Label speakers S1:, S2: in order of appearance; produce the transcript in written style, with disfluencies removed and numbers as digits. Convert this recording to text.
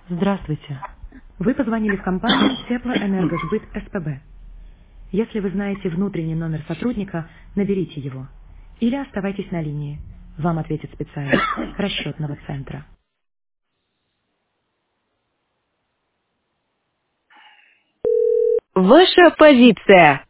S1: Здравствуйте. Вы позвонили в компанию Теплоэнергосбыт СПБ. Если вы знаете внутренний номер сотрудника, наберите его. Или оставайтесь на линии. Вам ответит специалист расчетного центра.
S2: Ваша позиция.